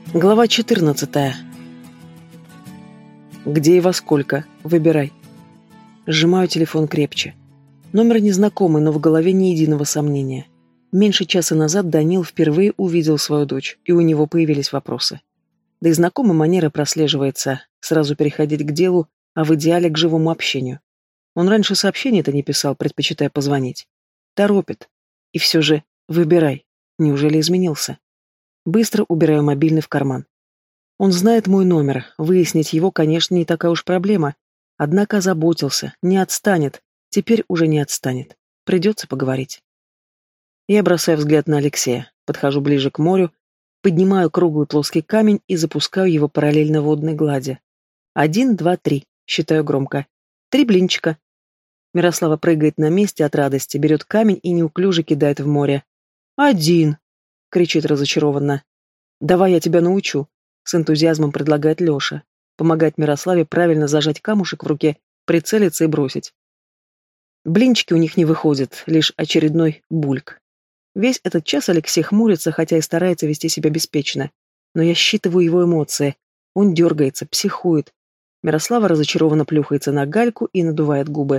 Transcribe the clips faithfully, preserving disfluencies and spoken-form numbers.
Глава четырнадцатая. Где и во сколько? Выбирай. Сжимаю телефон крепче. Номер незнакомый, но в голове ни единого сомнения. Меньше часа назад Данил впервые увидел свою дочь, и у него появились вопросы. Да и знакомая манера прослеживается, сразу переходить к делу, а в идеале к живому общению. Он раньше сообщений-то не писал, предпочитая позвонить. Торопит. И все же выбирай. Неужели изменился? Быстро убираю мобильный в карман. Он знает мой номер, выяснить его, конечно, не такая уж проблема. Однако озаботился, не отстанет, теперь уже не отстанет. Придется поговорить. Я бросаю взгляд на Алексея, подхожу ближе к морю, поднимаю круглый плоский камень и запускаю его параллельно водной глади. Один, два, три, считаю громко. Три блинчика. Мирослава прыгает на месте от радости, берет камень и неуклюже кидает в море. Один. — кричит разочарованно. «Давай я тебя научу», — с энтузиазмом предлагает Леша. Помогает Мирославе правильно зажать камушек в руке, прицелиться и бросить. Блинчики у них не выходят, лишь очередной бульк. Весь этот час Алексей хмурится, хотя и старается вести себя беспечно. Но я считываю его эмоции. Он дергается, психует. Мирослава разочарованно плюхается на гальку и надувает губы.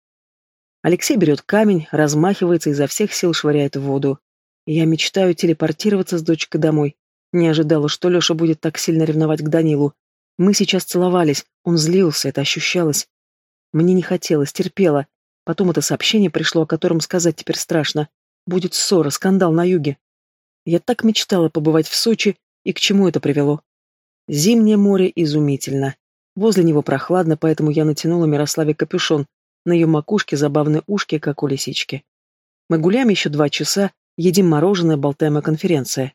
Алексей берет камень, размахивается и изо всех сил швыряет в воду. Я мечтаю телепортироваться с дочкой домой. Не ожидала, что Леша будет так сильно ревновать к Данилу. Мы сейчас целовались, он злился, это ощущалось. Мне не хотелось, терпела. Потом это сообщение пришло, о котором сказать теперь страшно. Будет ссора, скандал на юге. Я так мечтала побывать в Сочи, и к чему это привело? Зимнее море изумительно. Возле него прохладно, поэтому я натянула Мирославе капюшон. На ее макушке забавные ушки, как у лисички. Мы гуляем еще два часа, едим мороженое, болтаем о конференции.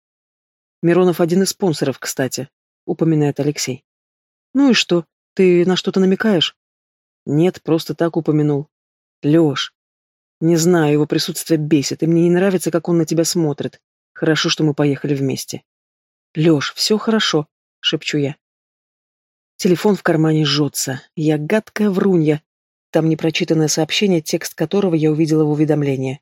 Миронов один из спонсоров, кстати, упоминает Алексей. Ну и что? Ты на что-то намекаешь? Нет, просто так упомянул. Лёш, не знаю, его присутствие бесит, и мне не нравится, как он на тебя смотрит. Хорошо, что мы поехали вместе. Лёш, все хорошо, шепчу я. Телефон в кармане жжется. Я гадкая врунья. Там непрочитанное сообщение, текст которого я увидела в уведомлении.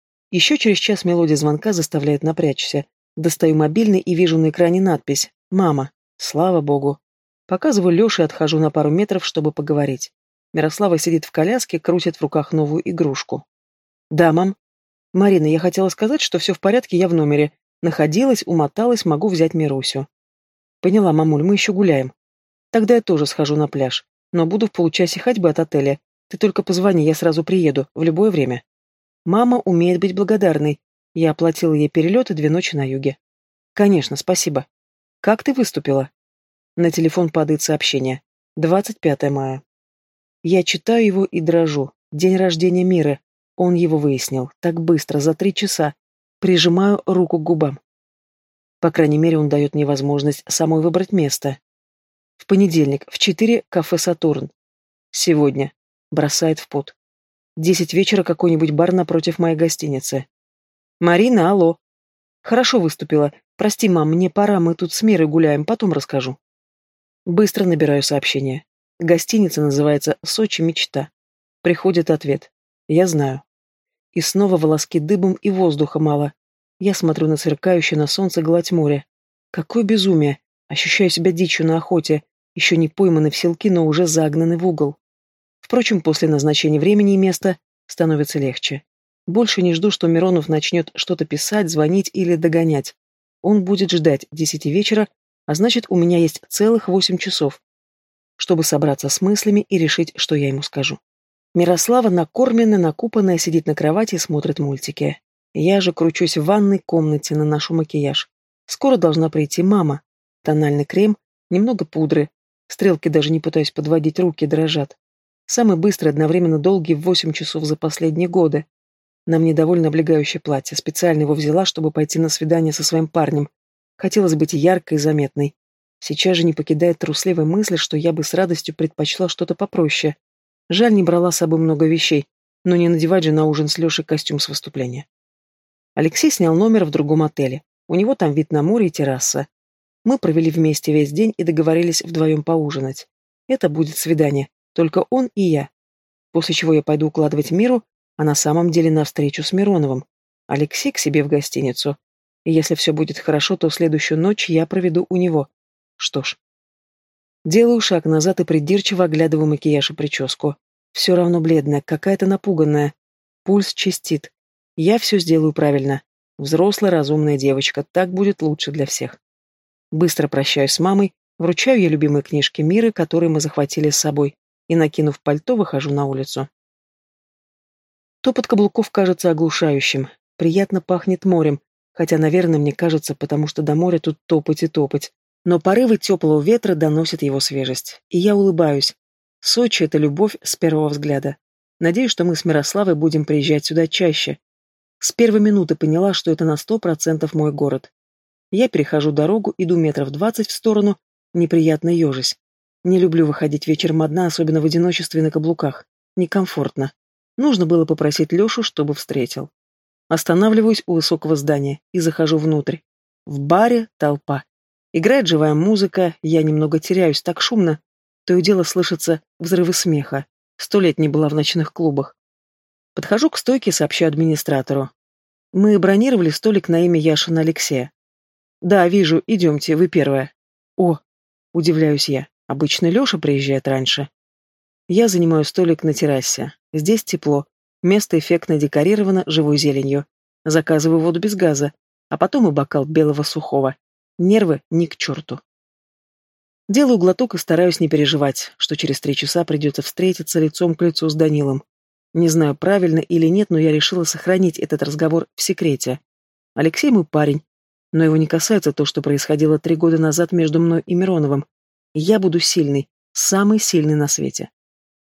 Еще через час мелодия звонка заставляет напрячься. Достаю мобильный и вижу на экране надпись «Мама». Слава богу. Показываю Леше и отхожу на пару метров, чтобы поговорить. Мирослава сидит в коляске, крутит в руках новую игрушку. «Да, мам». «Марина, я хотела сказать, что все в порядке, я в номере. Находилась, умоталась, могу взять Мирусю». «Поняла, мамуль, мы еще гуляем». «Тогда я тоже схожу на пляж. Но буду в получасе ходьбы от отеля. Ты только позвони, я сразу приеду, в любое время». Мама умеет быть благодарной. Я оплатила ей перелет и две ночи на юге. Конечно, спасибо. Как ты выступила? На телефон падает сообщение. двадцать пятое мая. Я читаю его и дрожу. День рождения Миры. Он его выяснил. Так быстро, за три часа. Прижимаю руку к губам. По крайней мере, он дает мне возможность самой выбрать место. В понедельник, в четыре, кафе «Сатурн». Сегодня. Бросает в пот. Десять вечера какой-нибудь бар напротив моей гостиницы. Марина, алло. Хорошо выступила. Прости, мам, мне пора, мы тут с Мирой гуляем, потом расскажу. Быстро набираю сообщение. Гостиница называется «Сочи Мечта». Приходит ответ. Я знаю. И снова волоски дыбом и воздуха мало. Я смотрю на сверкающую на солнце гладь моря. Какое безумие. Ощущаю себя дичью на охоте, еще не пойманный в селки, но уже загнанный в угол. Впрочем, после назначения времени и места становится легче. Больше не жду, что Миронов начнет что-то писать, звонить или догонять. Он будет ждать десяти вечера, а значит, у меня есть целых восемь часов, чтобы собраться с мыслями и решить, что я ему скажу. Мирослава, накормленная, накупанная, сидит на кровати и смотрит мультики. Я же кручусь в ванной комнате, наношу макияж. Скоро должна прийти мама. Тональный крем, немного пудры. Стрелки даже не пытаюсь подводить, руки дрожат. Самый быстрый, одновременно долгий, восемь часов за последние годы. На мне довольно облегающее платье. Специально его взяла, чтобы пойти на свидание со своим парнем. Хотелось быть яркой и заметной. Сейчас же не покидает трусливая мысль, что я бы с радостью предпочла что-то попроще. Жаль, не брала с собой много вещей, но не надевать же на ужин с Лешей костюм с выступления. Алексей снял номер в другом отеле. У него там вид на море и терраса. Мы провели вместе весь день и договорились вдвоем поужинать. Это будет свидание. Только он и я. После чего я пойду укладывать Миру, а на самом деле на встречу с Мироновым. Алексей к себе в гостиницу. И если все будет хорошо, то следующую ночь я проведу у него. Что ж. Делаю шаг назад и придирчиво оглядываю макияж и прическу. Все равно бледная, какая-то напуганная. Пульс чистит. Я все сделаю правильно. Взрослая, разумная девочка. Так будет лучше для всех. Быстро прощаюсь с мамой, вручаю ей любимые книжки Миры, которые мы захватили с собой, и, накинув пальто, выхожу на улицу. Топот каблуков кажется оглушающим. Приятно пахнет морем, хотя, наверное, мне кажется, потому что до моря тут топать и топать. Но порывы теплого ветра доносят его свежесть. И я улыбаюсь. Сочи — это любовь с первого взгляда. Надеюсь, что мы с Мирославой будем приезжать сюда чаще. С первой минуты поняла, что это на сто процентов мой город. Я перехожу дорогу, иду метров двадцать в сторону, неприятно ежась. Не люблю выходить вечером одна, особенно в одиночестве на каблуках. Некомфортно. Нужно было попросить Лешу, чтобы встретил. Останавливаюсь у высокого здания и захожу внутрь. В баре толпа. Играет живая музыка, я немного теряюсь, так шумно. То и дело слышатся взрывы смеха. Сто лет не была в ночных клубах. Подхожу к стойке и сообщаю администратору. Мы бронировали столик на имя Яшина Алексея. Да, вижу, идемте, вы первая. О, удивляюсь я, обычно Леша приезжает раньше. Я занимаю столик на террасе. Здесь тепло. Место эффектно декорировано живой зеленью. Заказываю воду без газа, а потом и бокал белого сухого. Нервы ни к черту. Делаю глоток и стараюсь не переживать, что через три часа придется встретиться лицом к лицу с Данилом. Не знаю, правильно или нет, но я решила сохранить этот разговор в секрете. Алексей мой парень, но его не касается то, что происходило три года назад между мной и Мироновым. Я буду сильный, самый сильный на свете.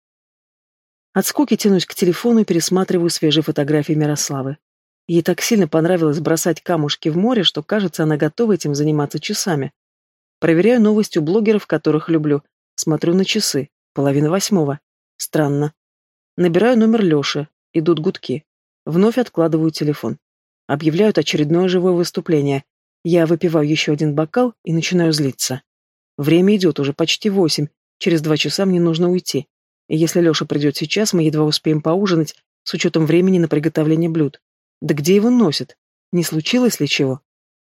От скуки тянусь к телефону и пересматриваю свежие фотографии Мирославы. Ей так сильно понравилось бросать камушки в море, что, кажется, она готова этим заниматься часами. Проверяю новости у блогеров, которых люблю. Смотрю на часы. Половина восьмого. Странно. Набираю номер Леши. Идут гудки. Вновь откладываю телефон. Объявляют очередное живое выступление. Я выпиваю еще один бокал и начинаю злиться. Время идет, уже почти восемь. Через два часа мне нужно уйти. И если Леша придет сейчас, мы едва успеем поужинать, с учетом времени на приготовление блюд. Да где его носит? Не случилось ли чего?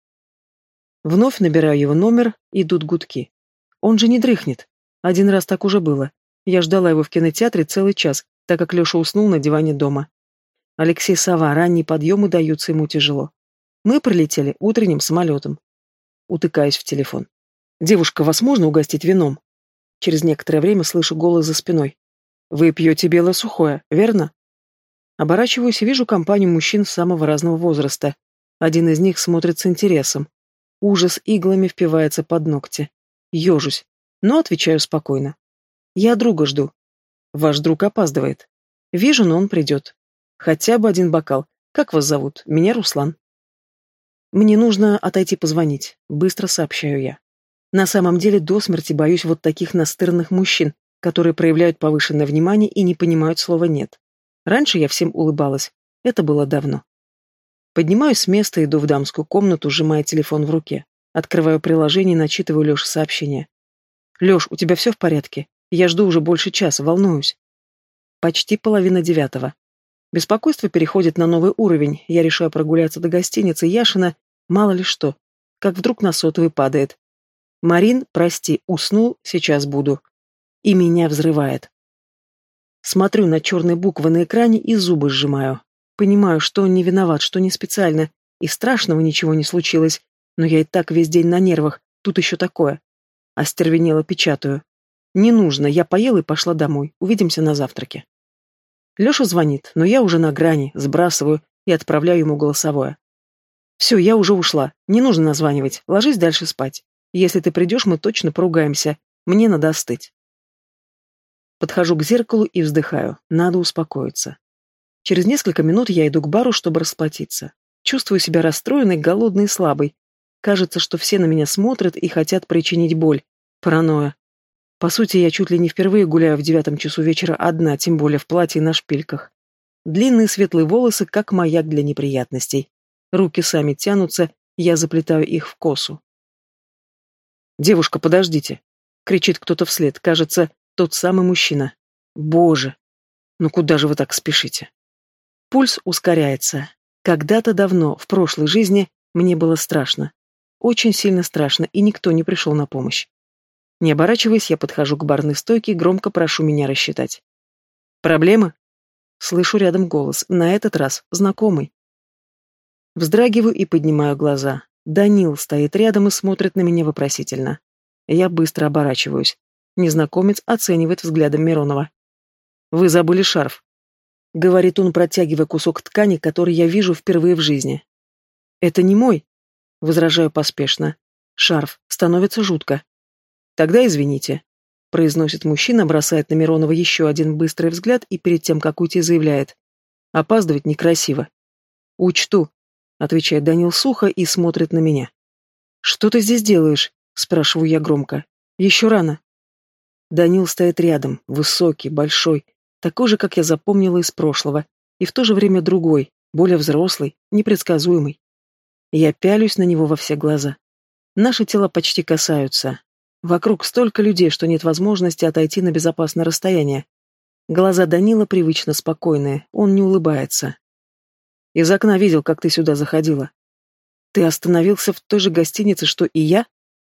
Вновь набираю его номер, идут гудки. Он же не дрыхнет. Один раз так уже было. Я ждала его в кинотеатре целый час, так как Леша уснул на диване дома. Алексей Сова, ранние подъемы даются ему тяжело. Мы прилетели утренним самолетом. Утыкаюсь в телефон. «Девушка, вас можно угостить вином?» Через некоторое время слышу голос за спиной. «Вы пьете белое сухое, верно?» Оборачиваюсь и вижу компанию мужчин самого разного возраста. Один из них смотрит с интересом. Ужас иглами впивается под ногти. Ежусь, но отвечаю спокойно. «Я друга жду». «Ваш друг опаздывает». «Вижу, но он придет. Хотя бы один бокал. Как вас зовут? Меня Руслан». «Мне нужно отойти позвонить», — быстро сообщаю я. На самом деле до смерти боюсь вот таких настырных мужчин, которые проявляют повышенное внимание и не понимают слова «нет». Раньше я всем улыбалась. Это было давно. Поднимаюсь с места, иду в дамскую комнату, сжимая телефон в руке. Открываю приложение и начитываю Леше сообщение. «Леш, у тебя все в порядке? Я жду уже больше часа, волнуюсь». Почти половина девятого. Беспокойство переходит на новый уровень. Я решаю прогуляться до гостиницы Яшина, мало ли что. Как вдруг на сотовый падает. «Марин, прости, уснул, сейчас буду». И меня взрывает. Смотрю на черные буквы на экране и зубы сжимаю. Понимаю, что он не виноват, что не специально, и страшного ничего не случилось, но я и так весь день на нервах, тут еще такое. Остервенело печатаю. Не нужно, я поела и пошла домой, увидимся на завтраке. Леша звонит, но я уже на грани, сбрасываю и отправляю ему голосовое. Все, я уже ушла, не нужно названивать, ложись дальше спать. Если ты придешь, мы точно поругаемся, мне надо остыть. Подхожу к зеркалу и вздыхаю. Надо успокоиться. Через несколько минут я иду к бару, чтобы расплатиться. Чувствую себя расстроенной, голодной и слабой. Кажется, что все на меня смотрят и хотят причинить боль. Паранойя. По сути, я чуть ли не впервые гуляю в девятом часу вечера одна, тем более в платье и на шпильках. Длинные светлые волосы, как маяк для неприятностей. Руки сами тянутся, я заплетаю их в косу. «Девушка, подождите!» — кричит кто-то вслед. Кажется, тот самый мужчина. Боже! Ну куда же вы так спешите? Пульс ускоряется. Когда-то давно, в прошлой жизни, Мне было страшно. Очень сильно страшно, и никто не пришел на помощь. Не оборачиваясь, я подхожу к барной стойке и громко прошу меня рассчитать. «Проблемы?» Слышу рядом голос, на этот раз знакомый. Вздрагиваю и поднимаю глаза. Данил стоит рядом и смотрит на меня вопросительно. Я быстро оборачиваюсь. Незнакомец оценивает взглядом Миронова. «Вы забыли шарф», — говорит он, протягивая кусок ткани, который я вижу впервые в жизни. «Это не мой», — возражаю поспешно. «Шарф. Становится жутко». «Тогда извините», — произносит мужчина, бросает на Миронова еще один быстрый взгляд и перед тем, как уйти, заявляет. «Опаздывать некрасиво». «Учту», — отвечает Данил сухо и смотрит на меня. «Что ты здесь делаешь?» — спрашиваю я громко. «Еще рано». Данил стоит рядом, высокий, большой, такой же, как я запомнила из прошлого, и в то же время другой, более взрослый, непредсказуемый. Я пялюсь на него во все глаза. Наши тела почти касаются. Вокруг столько людей, что нет возможности отойти на безопасное расстояние. Глаза Данила привычно спокойные, он не улыбается. «Из окна видел, как ты сюда заходила. Ты остановился в той же гостинице, что и я?»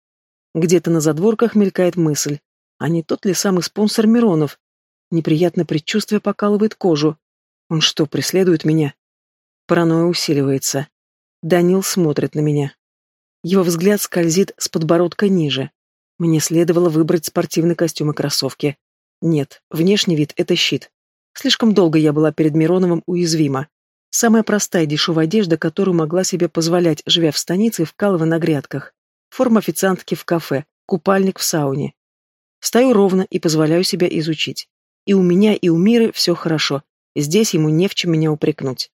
Где-то на задворках мелькает мысль. А не тот ли самый спонсор Миронов? Неприятное предчувствие покалывает кожу. Он что, преследует меня? Паранойя усиливается. Данил смотрит на меня. Его взгляд скользит с подбородка ниже. Мне следовало выбрать спортивный костюм и кроссовки. Нет, внешний вид — это щит. Слишком долго я была перед Мироновым уязвима. Самая простая дешевая одежда, которую могла себе позволять, живя в станице и вкалывая на грядках. Форма официантки в кафе, купальник в сауне. Стою ровно и позволяю себя изучить. И у меня, и у Миры все хорошо. Здесь ему не в чем меня упрекнуть.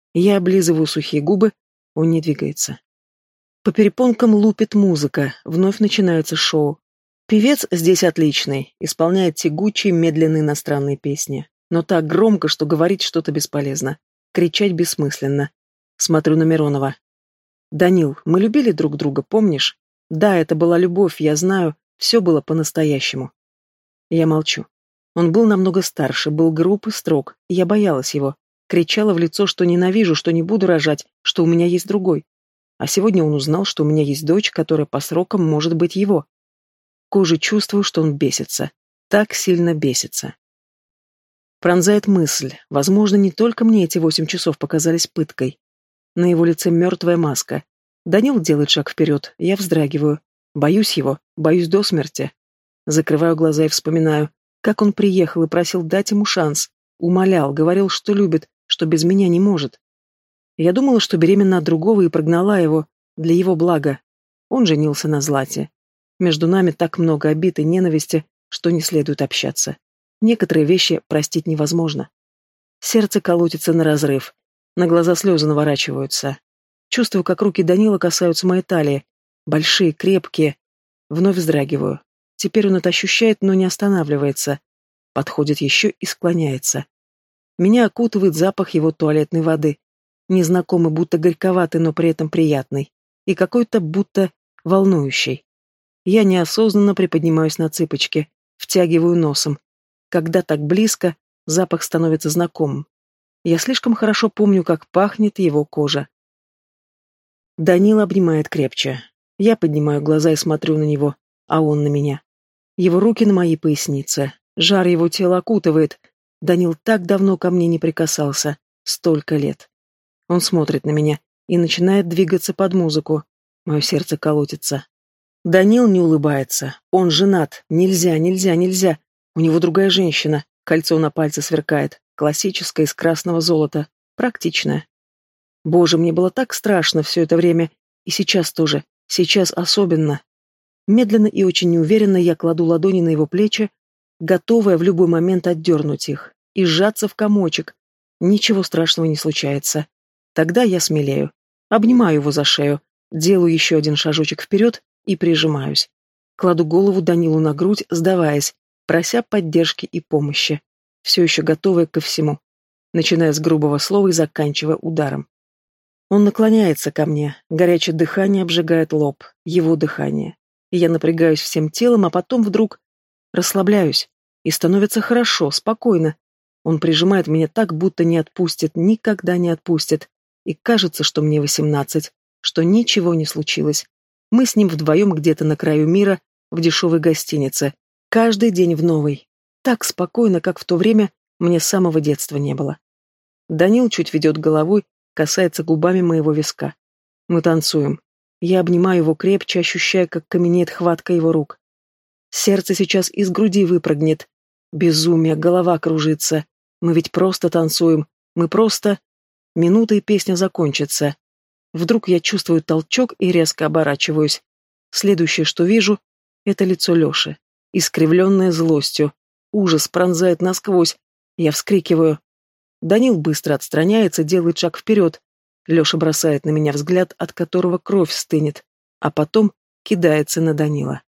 Я облизываю сухие губы, он не двигается. По перепонкам лупит музыка, вновь начинается шоу. Певец здесь отличный, исполняет тягучие, медленные иностранные песни. Но так громко, что говорить что-то бесполезно. Кричать бессмысленно. Смотрю на Миронова. «Данил, мы любили друг друга, помнишь? Да, это была любовь, я знаю, все было по-настоящему». Я молчу. Он был намного старше, был груб и строг, и я боялась его. Кричала в лицо, что ненавижу, что не буду рожать, что у меня есть другой. А сегодня он узнал, что у меня есть дочь, которая по срокам может быть его. Кожей чувствую, что он бесится. Так сильно бесится. Пронзает мысль. Возможно, не только мне эти восемь часов показались пыткой. На его лице мертвая маска. Данил делает шаг вперед, я вздрагиваю. Боюсь его, боюсь до смерти. Закрываю глаза и вспоминаю, как он приехал и просил дать ему шанс. Умолял, говорил, что любит, что без меня не может. Я думала, что беременна от другого и прогнала его для его блага. Он женился на Злате. Между нами так много обид и ненависти, что не следует общаться. Некоторые вещи простить невозможно. Сердце колотится на разрыв. На глаза слезы наворачиваются. Чувствую, как руки Данила касаются моей талии. Большие, крепкие. Вновь вздрагиваю. Теперь он это ощущает, но не останавливается. Подходит еще и склоняется. Меня окутывает запах его туалетной воды. Незнакомый, будто горьковатый, но при этом приятный. И какой-то будто волнующий. Я неосознанно приподнимаюсь на цыпочки, втягиваю носом. Когда так близко, запах становится знакомым. Я слишком хорошо помню, как пахнет его кожа. Данил обнимает крепче. Я поднимаю глаза и смотрю на него, а он на меня. Его руки на моей пояснице. Жар его тела окутывает. Данил так давно ко мне не прикасался. Столько лет. Он смотрит на меня и начинает двигаться под музыку. Мое сердце колотится. Данил не улыбается. Он женат. Нельзя, нельзя, нельзя. У него другая женщина. Кольцо на пальце сверкает. Классическое, из красного золота. Практичное. Боже, мне было так страшно все это время. И сейчас тоже. Сейчас особенно. Медленно и очень неуверенно я кладу ладони на его плечи, готовая в любой момент отдернуть их и сжаться в комочек. Ничего страшного не случается. Тогда я смелею. Обнимаю его за шею, делаю еще один шажочек вперед и прижимаюсь. Кладу голову Данилу на грудь, сдаваясь, прося поддержки и помощи. Все еще готовая ко всему. Начиная с грубого слова и заканчивая ударом. Он наклоняется ко мне, горячее дыхание обжигает лоб, его дыхание. И я напрягаюсь всем телом, а потом вдруг расслабляюсь. И становится хорошо, спокойно. Он прижимает меня так, будто не отпустит, никогда не отпустит. И кажется, что мне восемнадцать, что ничего не случилось. Мы с ним вдвоем где-то на краю мира, в дешевой гостинице. Каждый день в новой. Так спокойно, как в то время мне с самого детства не было. Данил чуть ведет головой, касается губами моего виска. Мы танцуем. Я обнимаю его крепче, ощущая, как каменеет хватка его рук. Сердце сейчас из груди выпрыгнет. Безумие, голова кружится. Мы ведь просто танцуем. Мы просто... Минута, и песня закончится. Вдруг я чувствую толчок и резко оборачиваюсь. Следующее, что вижу, это лицо Леши, искривленное злостью. Ужас пронзает насквозь. Я вскрикиваю. Данил быстро отстраняется, делает шаг вперед. Леша бросает на меня взгляд, от которого кровь стынет, а потом кидается на Данила.